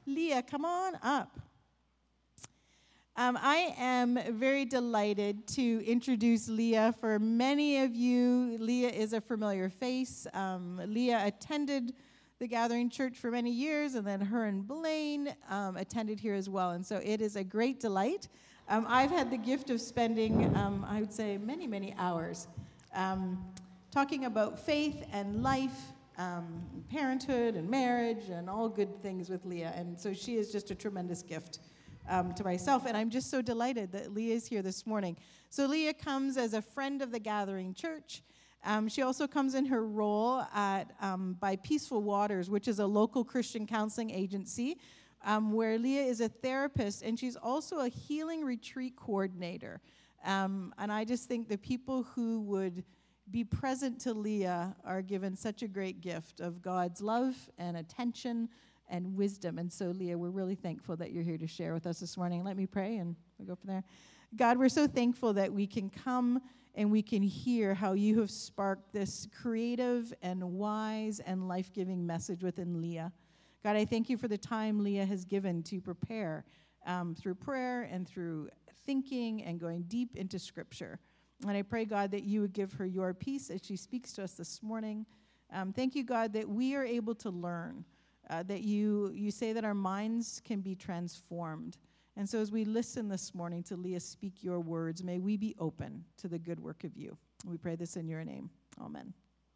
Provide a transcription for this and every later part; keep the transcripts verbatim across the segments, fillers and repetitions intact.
Leah, come on up. Um, I am very delighted to introduce Leah. For many of you, Leah is a familiar face. Um, Leah attended the Gathering Church for many years, and then her and Blaine um, attended here as well. And so it is a great delight. Um, I've had the gift of spending, um, I would say, many, many hours um, talking about faith and life, um, parenthood and marriage, and all good things with Leah. And so she is just a tremendous gift Um, to myself, and I'm just so delighted that Leah is here this morning. So Leah comes as a friend of the Gathering Church. Um, she also comes in her role at um, by Peaceful Waters, which is a local Christian counseling agency, um, where Leah is a therapist, and she's also a healing retreat coordinator. Um, and I just think the people who would be present to Leah are given such a great gift of God's love and attention and wisdom. And so, Leah, we're really thankful that you're here to share with us this morning. Let me pray, and we'll go from there. God, we're so thankful that we can come and we can hear how you have sparked this creative and wise and life-giving message within Leah. God, I thank you for the time Leah has given to prepare um, through prayer and through thinking and going deep into Scripture. And I pray, God, that you would give her your peace as she speaks to us this morning. Um, thank you, God, that we are able to learn. Uh, that you you say that our minds can be transformed. And so as we listen this morning to Leah speak your words, may we be open to the good work of you. We pray this in your name. Amen.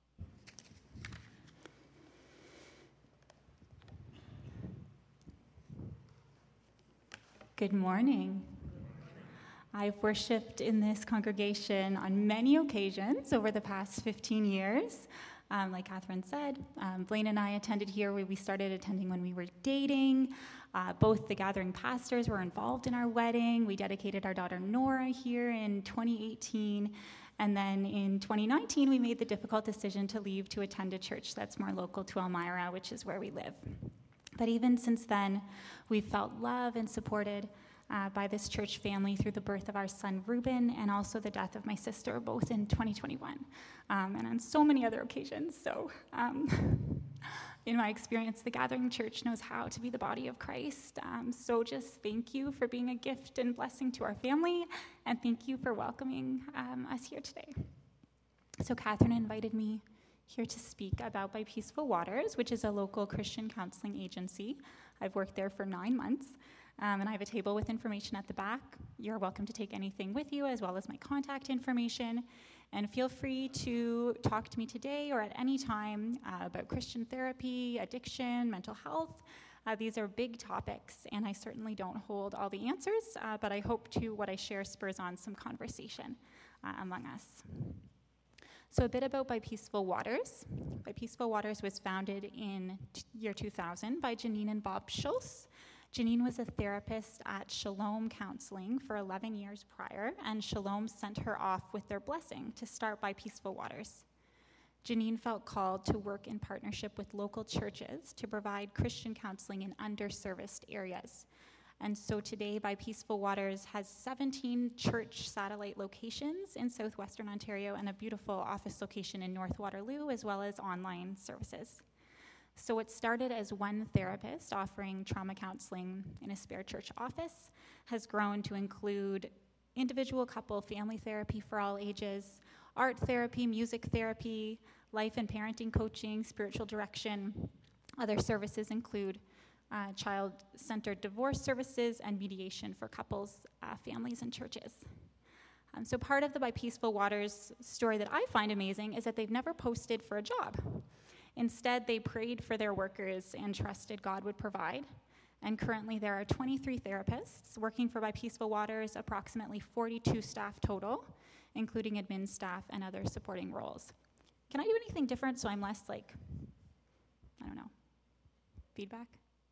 Good morning. I've worshiped in this congregation on many occasions over the past fifteen years. Um, like Catherine said, um, Blaine and I attended here. We, we started attending when we were dating. Uh, both the Gathering pastors were involved in our wedding. We dedicated our daughter Nora here in twenty eighteen. And then in twenty nineteen, we made the difficult decision to leave to attend a church that's more local to Elmira, which is where we live. But even since then, we've felt loved and supported Uh, by this church family through the birth of our son Reuben and also the death of my sister, both in twenty twenty-one, um, and on so many other occasions. So um, in my experience, the Gathering Church knows how to be the body of Christ. Um, so just thank you for being a gift and blessing to our family, and thank you for welcoming um, us here today. So Catherine invited me here to speak about By Peaceful Waters, which is a local Christian counseling agency. I've worked there for nine months. Um, and I have a table with information at the back. You're welcome to take anything with you, as well as my contact information. And feel free to talk to me today or at any time uh, about Christian therapy, addiction, mental health. Uh, these are big topics, and I certainly don't hold all the answers, uh, but I hope to what I share spurs on some conversation uh, among us. So a bit about By Peaceful Waters. By Peaceful Waters was founded in t- year two thousand by Janine and Bob Schultz. Janine was a therapist at Shalom Counseling for eleven years prior, and Shalom sent her off with their blessing to start By Peaceful Waters. Janine felt called to work in partnership with local churches to provide Christian counseling in underserviced areas. And so today, By Peaceful Waters has seventeen church satellite locations in southwestern Ontario and a beautiful office location in North Waterloo, as well as online services. So it started as one therapist offering trauma counseling in a spare church office, has grown to include individual, couple, family therapy for all ages, art therapy, music therapy, life and parenting coaching, spiritual direction. Other services include uh, child-centered divorce services and mediation for couples, uh, families, and churches. Um, so part of the By Peaceful Waters story that I find amazing is that they've never posted for a job. Instead, they prayed for their workers and trusted God would provide. And currently, there are twenty-three therapists working for By Peaceful Waters, approximately forty-two staff total, including admin staff and other supporting roles. Can I do anything different so I'm less like, I don't know, feedback?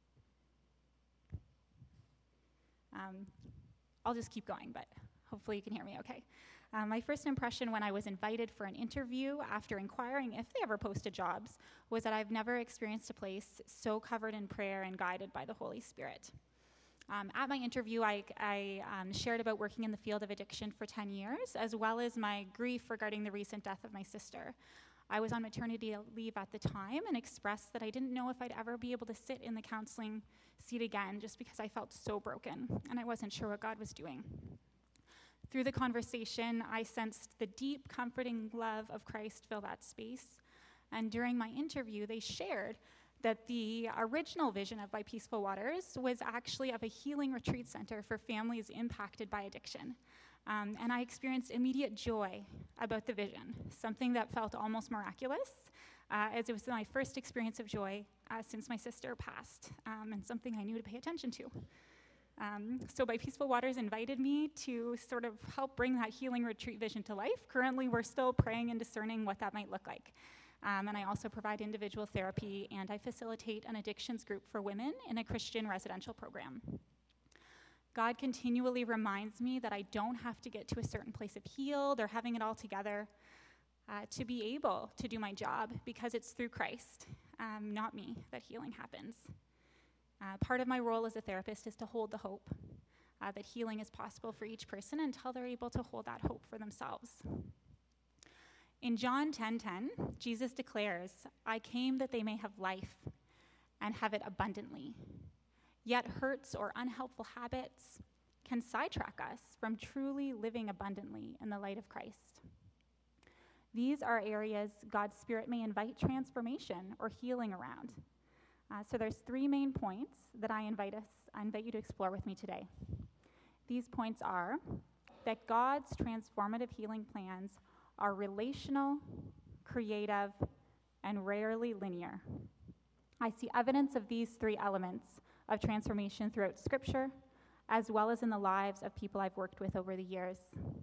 Um, I'll just keep going, but hopefully you can hear me okay. Um, my first impression when I was invited for an interview after inquiring if they ever posted jobs was that I've never experienced a place so covered in prayer and guided by the Holy Spirit. Um, at my interview, I, I um, shared about working in the field of addiction for ten years, as well as my grief regarding the recent death of my sister. I was on maternity leave at the time and expressed that I didn't know if I'd ever be able to sit in the counseling seat again just because I felt so broken and I wasn't sure what God was doing. Through the conversation, I sensed the deep, comforting love of Christ fill that space. And during my interview, they shared that the original vision of By Peaceful Waters was actually of a healing retreat center for families impacted by addiction. Um, and I experienced immediate joy about the vision, something that felt almost miraculous, uh, as it was my first experience of joy uh, since my sister passed, um, and something I knew to pay attention to. Um, so By Peaceful Waters invited me to sort of help bring that healing retreat vision to life. Currently, we're still praying and discerning what that might look like. Um, and I also provide individual therapy, and I facilitate an addictions group for women in a Christian residential program. God continually reminds me that I don't have to get to a certain place of healed or having it all together uh, to be able to do my job, because it's through Christ, um, not me, that healing happens. Uh, part of my role as a therapist is to hold the hope uh, that healing is possible for each person until they're able to hold that hope for themselves. In John ten ten, Jesus declares, "I came that they may have life and have it abundantly." Yet hurts or unhelpful habits can sidetrack us from truly living abundantly in the light of Christ. These are areas God's Spirit may invite transformation or healing around. Uh, so there's three main points that I invite us, I invite you to explore with me today. These points are that God's transformative healing plans are relational, creative, and rarely linear. I see evidence of these three elements of transformation throughout Scripture, as well as in the lives of people I've worked with over the years.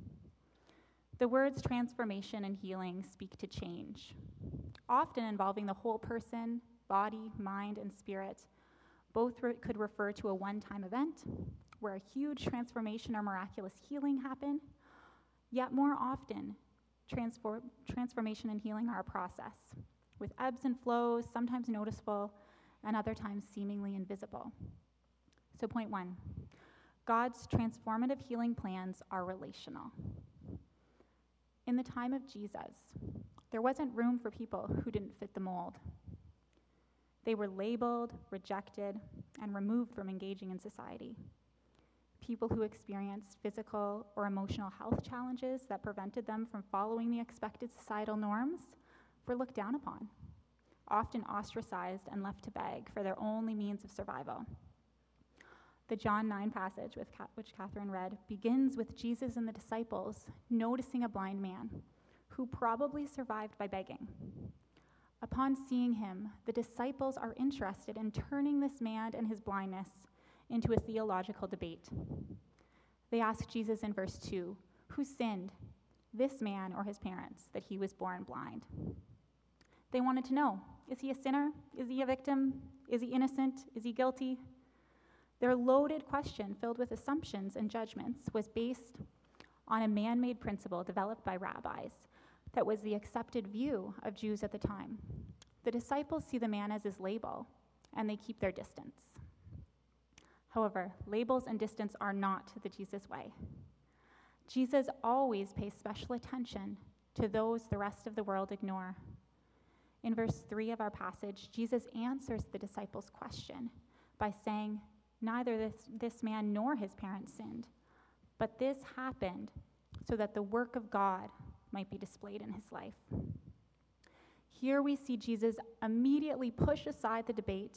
The words transformation and healing speak to change, often involving the whole person, body, mind, and spirit. Both re- could refer to a one-time event where a huge transformation or miraculous healing happen, yet more often, transform- transformation and healing are a process, with ebbs and flows, sometimes noticeable, and other times seemingly invisible. So point one, God's transformative healing plans are relational. In the time of Jesus, there wasn't room for people who didn't fit the mold. They were labeled, rejected, and removed from engaging in society. People who experienced physical or emotional health challenges that prevented them from following the expected societal norms were looked down upon, often ostracized and left to beg for their only means of survival. The John nine passage, with Ka- which Catherine read, begins with Jesus and the disciples noticing a blind man who probably survived by begging. Upon seeing him, the disciples are interested in turning this man and his blindness into a theological debate. They ask Jesus in verse two, who sinned, this man or his parents, that he was born blind? They wanted to know, is he a sinner? Is he a victim? Is he innocent? Is he guilty? Their loaded question, filled with assumptions and judgments, was based on a man-made principle developed by rabbis that was the accepted view of Jews at the time. The disciples see the man as his label, and they keep their distance. However, labels and distance are not the Jesus way. Jesus always pays special attention to those the rest of the world ignore. In verse three of our passage, Jesus answers the disciples' question by saying, neither this, this man nor his parents sinned, but this happened so that the work of God might be displayed in his life. Here we see Jesus immediately push aside the debate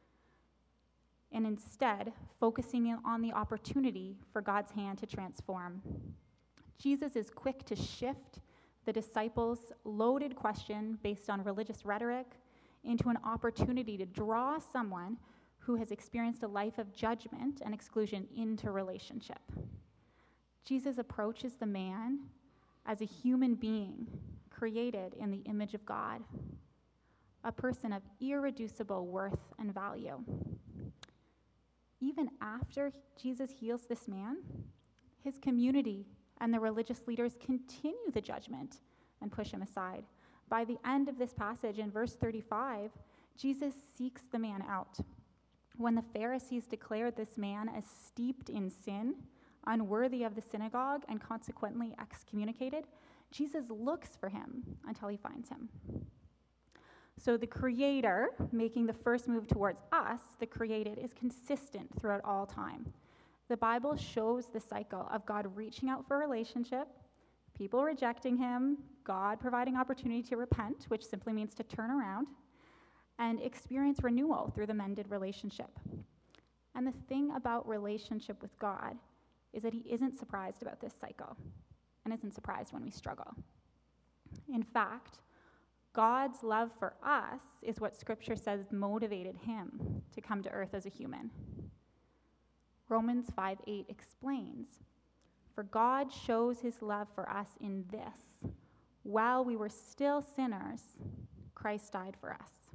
and instead focusing on the opportunity for God's hand to transform. Jesus is quick to shift the disciples' loaded question based on religious rhetoric into an opportunity to draw someone who has experienced a life of judgment and exclusion into relationship. Jesus approaches the man as a human being created in the image of God, a person of irreducible worth and value. Even after Jesus heals this man, his community and the religious leaders continue the judgment and push him aside. By the end of this passage, in verse thirty-five, Jesus seeks the man out. When the Pharisees declared this man as steeped in sin, unworthy of the synagogue, and consequently excommunicated, Jesus looks for him until he finds him. So the Creator, making the first move towards us, the created, is consistent throughout all time. The Bible shows the cycle of God reaching out for a relationship, people rejecting him, God providing opportunity to repent, which simply means to turn around, and experience renewal through the mended relationship. And the thing about relationship with God is that he isn't surprised about this cycle and isn't surprised when we struggle. In fact, God's love for us is what Scripture says motivated him to come to earth as a human. Romans five eight explains, "For God shows his love for us in this: while we were still sinners, Christ died for us."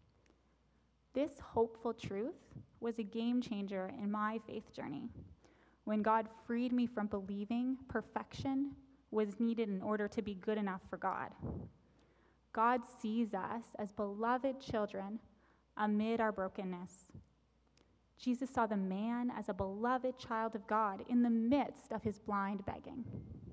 This hopeful truth was a game changer in my faith journey, when God freed me from believing perfection was needed in order to be good enough for God. God sees us as beloved children amid our brokenness. Jesus saw the man as a beloved child of God in the midst of his blind begging.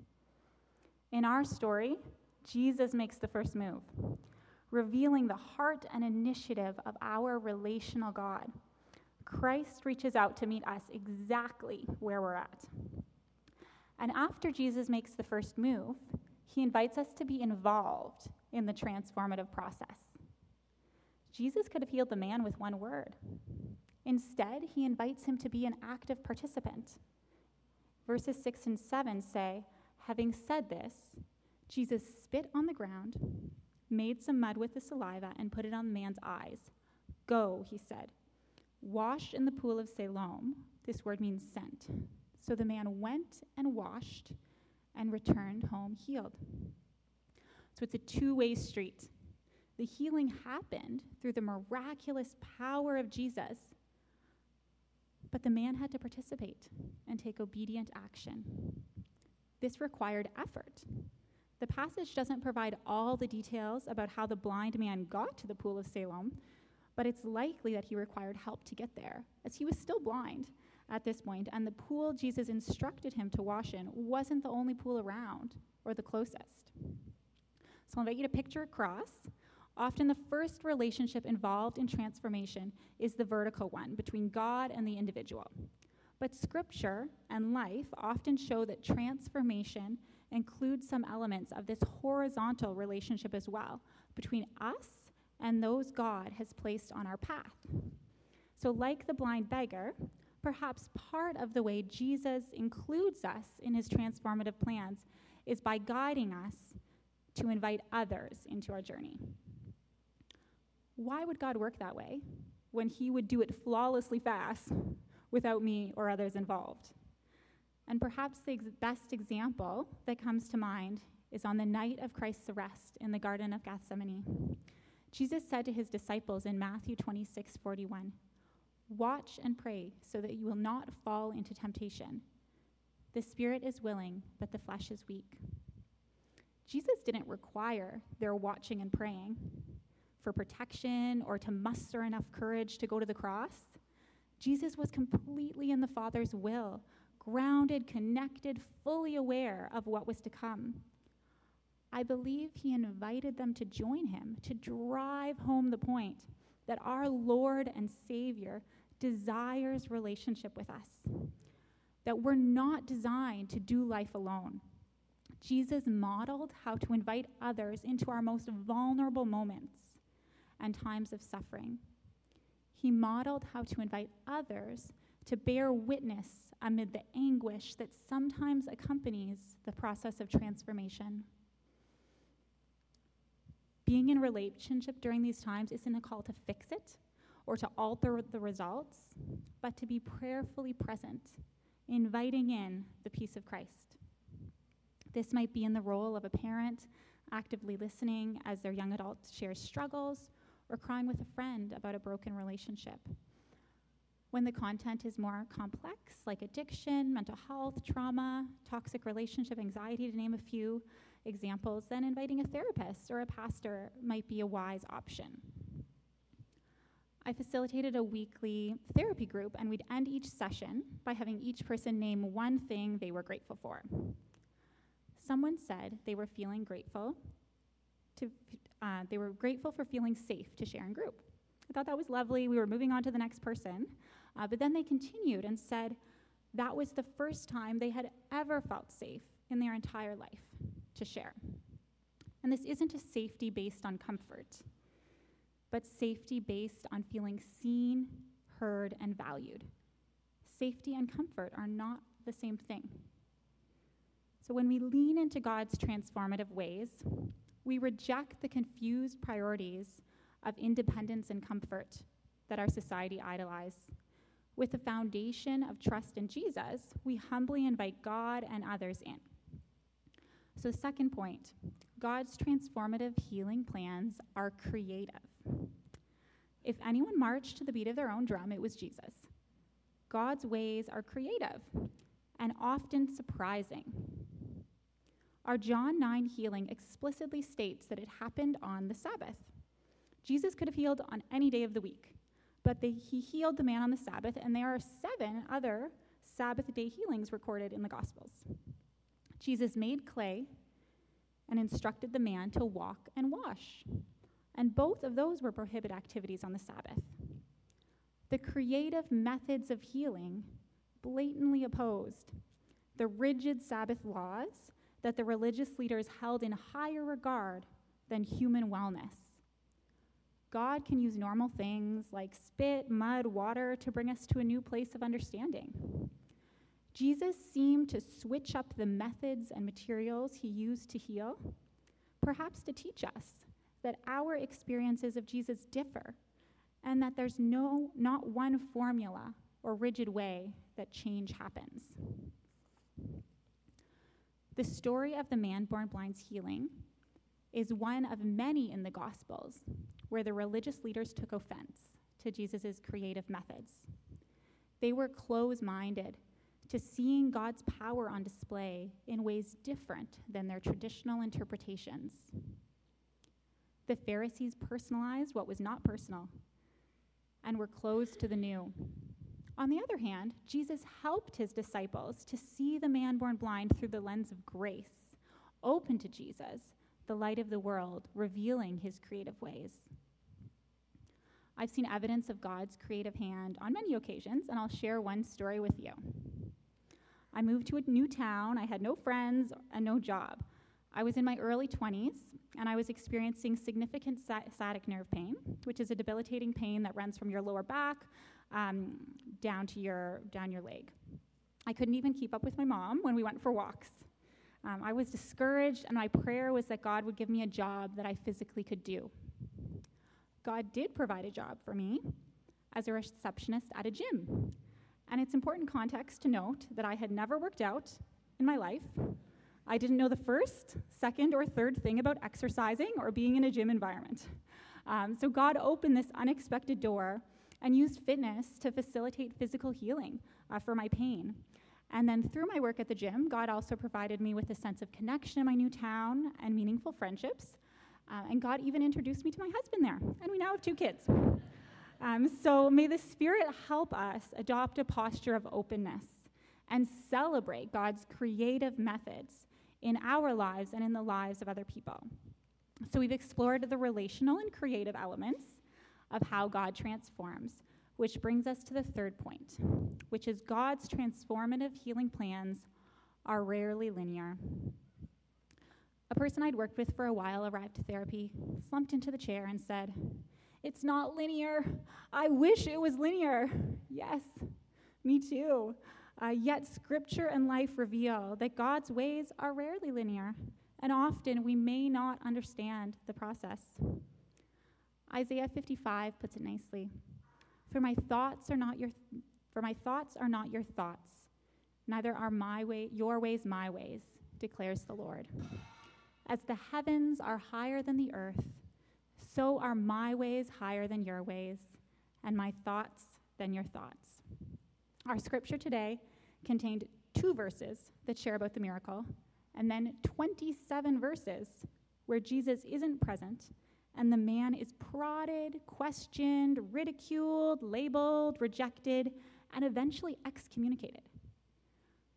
In our story, Jesus makes the first move, revealing the heart and initiative of our relational God. Christ reaches out to meet us exactly where we're at. And after Jesus makes the first move, he invites us to be involved in the transformative process. Jesus could have healed the man with one word. Instead, he invites him to be an active participant. Verses six and seven say, "Having said this, Jesus spit on the ground, made some mud with the saliva, and put it on the man's eyes. 'Go,' he said. 'Wash in the pool of Siloam.'" This word means sent. So the man went and washed and returned home healed. So it's a two-way street. The healing happened through the miraculous power of Jesus, but the man had to participate and take obedient action. This required effort. The passage doesn't provide all the details about how the blind man got to the pool of Siloam, but it's likely that he required help to get there, as he was still blind at this point, and the pool Jesus instructed him to wash in wasn't the only pool around or the closest. So I'll invite you to picture a cross. Often the first relationship involved in transformation is the vertical one between God and the individual. But Scripture and life often show that transformation includes some elements of this horizontal relationship as well, between us and those God has placed on our path. So like the blind beggar, perhaps part of the way Jesus includes us in his transformative plans is by guiding us to invite others into our journey. Why would God work that way when he would do it flawlessly fast without me or others involved? And perhaps the ex- best example that comes to mind is on the night of Christ's arrest in the Garden of Gethsemane. Jesus said to his disciples in Matthew twenty-six forty-one, "Watch and pray so that you will not fall into temptation. The spirit is willing, but the flesh is weak." Jesus didn't require their watching and praying for protection or to muster enough courage to go to the cross. Jesus was completely in the Father's will, grounded, connected, fully aware of what was to come. I believe he invited them to join him, to drive home the point that our Lord and Savior desires relationship with us, that we're not designed to do life alone. Jesus modeled how to invite others into our most vulnerable moments and times of suffering. He modeled how to invite others to bear witness amid the anguish that sometimes accompanies the process of transformation. Being in relationship during these times isn't a call to fix it or to alter the results, but to be prayerfully present, inviting in the peace of Christ. This might be in the role of a parent, actively listening as their young adult shares struggles, or crying with a friend about a broken relationship. When the content is more complex, like addiction, mental health, trauma, toxic relationship, anxiety, to name a few examples, then inviting a therapist or a pastor might be a wise option. I facilitated a weekly therapy group, and we'd end each session by having each person name one thing they were grateful for. someone said they were feeling grateful to, uh, they were grateful for feeling safe to share in group. I thought that was lovely. We were moving on to the next person. Uh, but then they continued and said that was the first time they had ever felt safe in their entire life to share. And this isn't a safety based on comfort, but safety based on feeling seen, heard, and valued. Safety and comfort are not the same thing. So when we lean into God's transformative ways, we reject the confused priorities of independence and comfort that our society idolizes. With the foundation of trust in Jesus, we humbly invite God and others in. So second point, God's transformative healing plans are creative. If anyone marched to the beat of their own drum, it was Jesus. God's ways are creative and often surprising. Our John nine healing explicitly states that it happened on the Sabbath. Jesus could have healed on any day of the week, but they, he healed the man on the Sabbath, and there are seven other Sabbath day healings recorded in the Gospels. Jesus made clay and instructed the man to walk and wash, and both of those were prohibited activities on the Sabbath. The creative methods of healing blatantly opposed the rigid Sabbath laws that the religious leaders held in higher regard than human wellness. God can use normal things like spit, mud, water to bring us to a new place of understanding. Jesus seemed to switch up the methods and materials he used to heal, perhaps to teach us that our experiences of Jesus differ and that there's no, not one formula or rigid way that change happens. The story of the man born blind's healing is one of many in the Gospels where the religious leaders took offense to Jesus' creative methods. They were close-minded to seeing God's power on display in ways different than their traditional interpretations. The Pharisees personalized what was not personal and were closed to the new. On the other hand, Jesus helped his disciples to see the man born blind through the lens of grace, open to Jesus, the light of the world, revealing his creative ways. I've seen evidence of God's creative hand on many occasions, and I'll share one story with you. I moved to a new town. I had no friends and no job. I was in my early twenties, and I was experiencing significant sciatic nerve pain, which is a debilitating pain that runs from your lower back um, down to your down your leg. I couldn't even keep up with my mom when we went for walks. Um, I was discouraged, and my prayer was that God would give me a job that I physically could do. God did provide a job for me as a receptionist at a gym. And it's important context to note that I had never worked out in my life. I didn't know the first, second, or third thing about exercising or being in a gym environment. Um, so God opened this unexpected door and used fitness to facilitate physical healing uh, for my pain. And then through my work at the gym, God also provided me with a sense of connection in my new town and meaningful friendships. Uh, and God even introduced me to my husband there. And we now have two kids. Um, so may the Spirit help us adopt a posture of openness and celebrate God's creative methods in our lives and in the lives of other people. So we've explored the relational and creative elements of how God transforms, which brings us to the third point, which is God's transformative healing plans are rarely linear. A person I'd worked with for a while arrived to therapy, slumped into the chair, and said, "It's not linear. I wish it was linear." Yes, me too. Uh, yet scripture and life reveal that God's ways are rarely linear, and often we may not understand the process. Isaiah fifty-five puts it nicely. For my thoughts are not your th- for my thoughts are not your thoughts, neither are my way your ways my ways, declares the Lord. As the heavens are higher than the earth, so are my ways higher than your ways, and my thoughts than your thoughts. Our scripture today contained two verses that share about the miracle, and then twenty-seven verses where Jesus isn't present, and the man is prodded, questioned, ridiculed, labeled, rejected, and eventually excommunicated.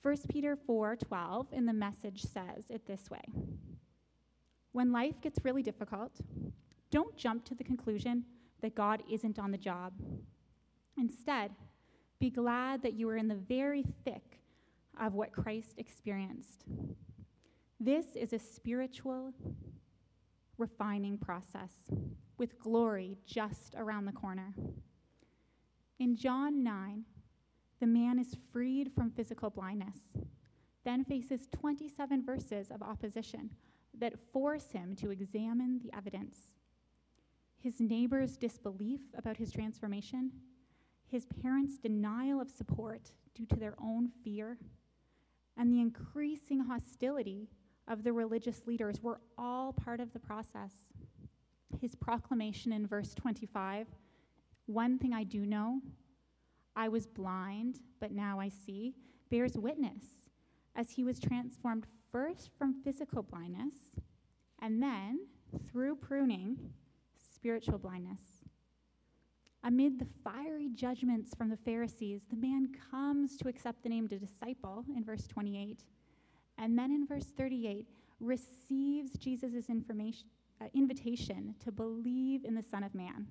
First Peter four twelve in the Message says it this way: when life gets really difficult, don't jump to the conclusion that God isn't on the job. Instead, be glad that you are in the very thick of what Christ experienced. This is a spiritual refining process with glory just around the corner. In John nine, the man is freed from physical blindness, then faces twenty-seven verses of opposition that force him to examine the evidence. His neighbor's disbelief about his transformation, his parents' denial of support due to their own fear, and the increasing hostility of the religious leaders were all part of the process. His proclamation in verse twenty-five, "One thing I do know, I was blind, but now I see," bears witness as he was transformed first from physical blindness and then, through pruning, spiritual blindness. Amid the fiery judgments from the Pharisees, the man comes to accept the name of disciple in verse twenty-eight, and then in verse thirty-eight, receives Jesus' information, uh, invitation to believe in the Son of Man.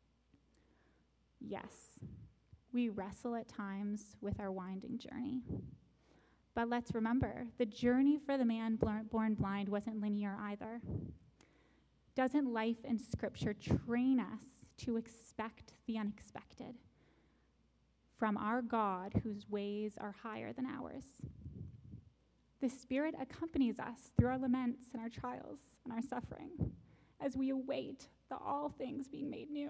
Yes, we wrestle at times with our winding journey. But let's remember, the journey for the man born blind wasn't linear either. Doesn't life and Scripture train us to expect the unexpected from our God whose ways are higher than ours? The Spirit accompanies us through our laments and our trials and our suffering as we await the all things being made new.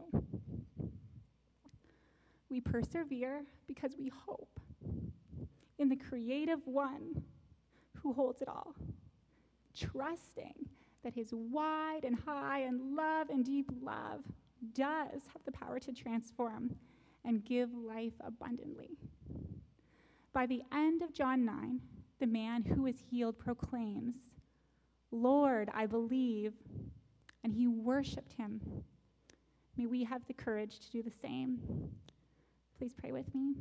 We persevere because we hope in the creative one who holds it all, trusting that his wide and high and love and deep love does have the power to transform and give life abundantly. By the end of John nine, the man who is healed proclaims, "Lord, I believe," and he worshiped him. May we have the courage to do the same. Please pray with me.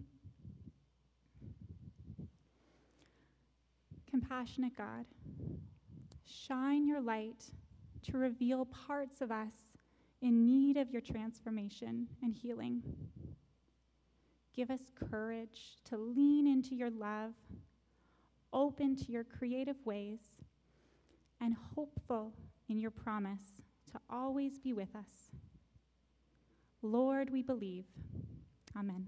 Compassionate God, shine your light to reveal parts of us in need of your transformation and healing. Give us courage to lean into your love, open to your creative ways, and hopeful in your promise to always be with us. Lord, we believe. Amen.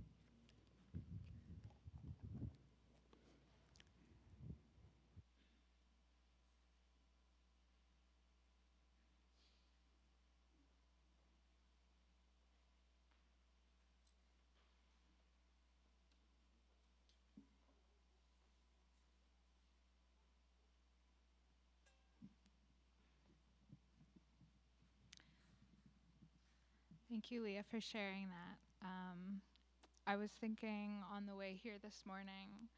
Thank you, Leah, for sharing that. Um, I was thinking on the way here this morning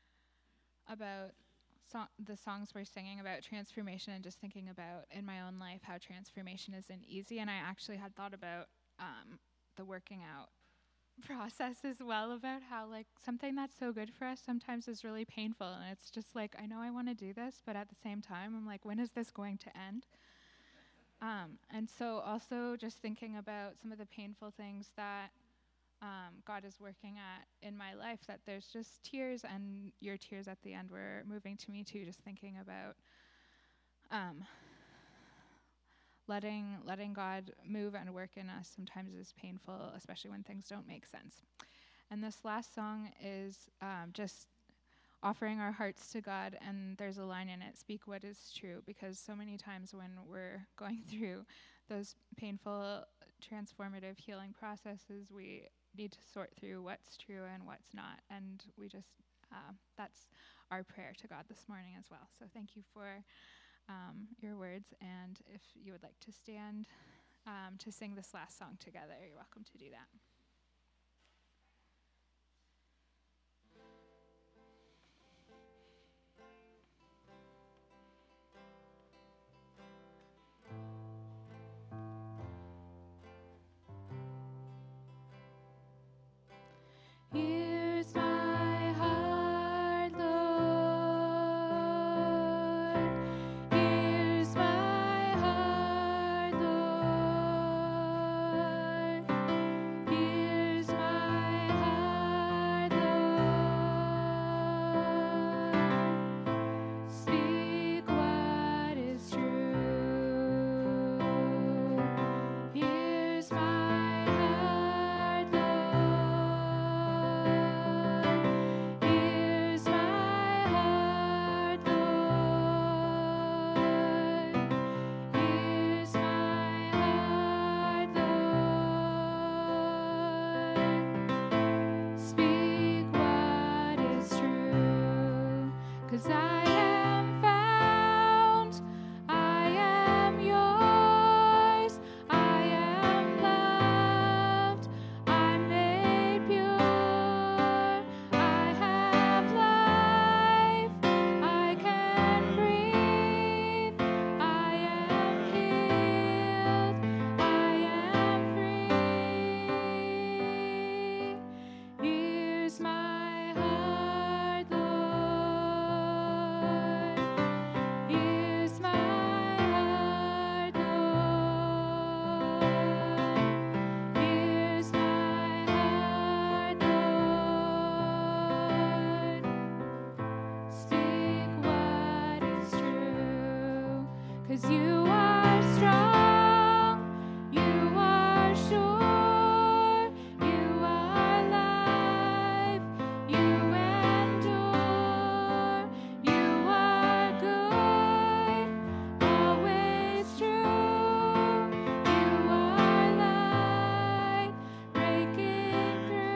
about so- the songs we're singing about transformation, and just thinking about in my own life how transformation isn't easy. And I actually had thought about um, the working out process as well, about how like something that's so good for us sometimes is really painful. And it's just like, I know I want to do this, but at the same time, I'm like, when is this going to end? Um, and so also just thinking about some of the painful things that um, God is working at in my life, that there's just tears, and your tears at the end were moving to me too, just thinking about um, letting letting God move and work in us sometimes is painful, especially when things don't make sense. And this last song is um, just offering our hearts to God, and there's a line in it, "Speak what is true," because so many times when we're going through those painful, transformative healing processes, we need to sort through what's true and what's not, and we just, uh, that's our prayer to God this morning as well. So thank you for um, your words, and if you would like to stand um, to sing this last song together, you're welcome to do that. Here's my heart, Lord. 'cause you are strong, you are sure, you are life, you endure, you are good, always true, you are light breaking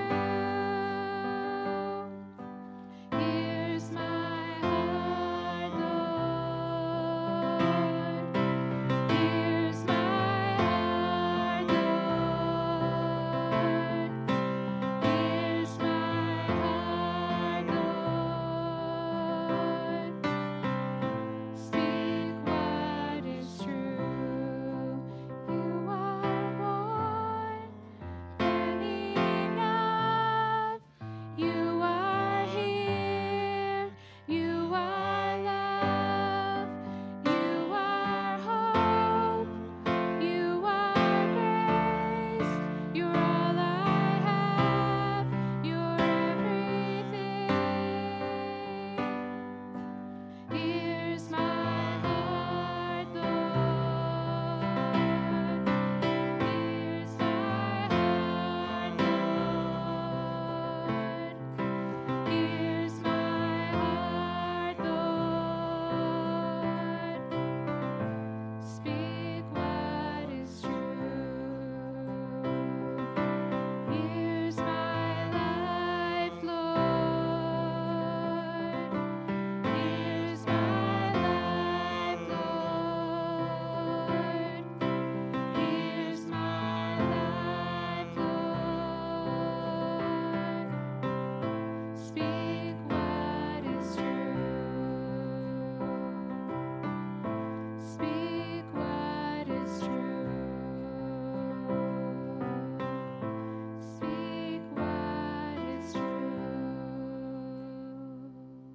through. Here's my heart, Lord. Here's my heart, Lord. Here's my heart, Lord. Speak what is true. You are more than enough. You are here. You are love. You are hope. You are grace. You're all I have. You're everything. Here's my heart, Lord. Here's my heart, Lord. Here's my heart, Lord. Speak what is true. Here's my life, Lord. Here's my life, Lord. Here's my life, Lord. Speak what is true. Speak what is true. Speak what is true.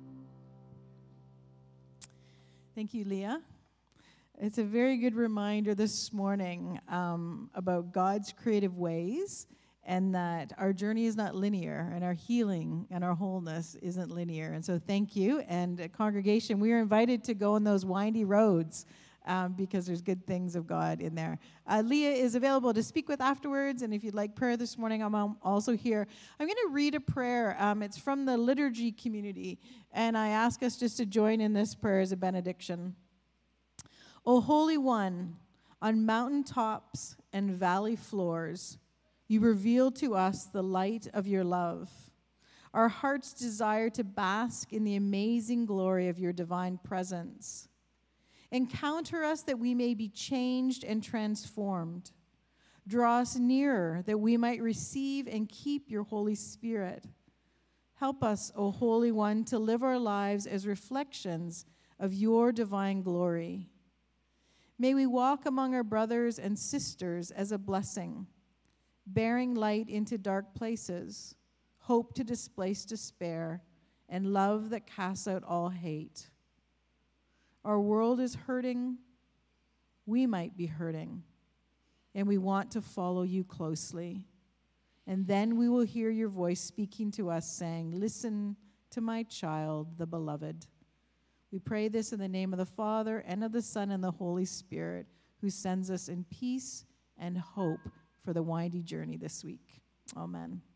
Thank you, Leah. It's a very good reminder this morning um, about God's creative ways, and that our journey is not linear, and our healing and our wholeness isn't linear. And so thank you. And uh, congregation, we are invited to go on those windy roads um, because there's good things of God in there. Uh, Leah is available to speak with afterwards, and if you'd like prayer this morning, I'm um, also here. I'm going to read a prayer. Um, it's from the liturgy community, and I ask us just to join in this prayer as a benediction. O Holy One, on mountaintops and valley floors, you reveal to us the light of your love. Our hearts desire to bask in the amazing glory of your divine presence. Encounter us that we may be changed and transformed. Draw us nearer that we might receive and keep your Holy Spirit. Help us, O Holy One, to live our lives as reflections of your divine glory. May we walk among our brothers and sisters as a blessing, bearing light into dark places, hope to displace despair, and love that casts out all hate. Our world is hurting. We might be hurting, and we want to follow you closely. And then we will hear your voice speaking to us, saying, "Listen to my child, the beloved." We pray this in the name of the Father, and of the Son, and the Holy Spirit, who sends us in peace and hope for the windy journey this week. Amen.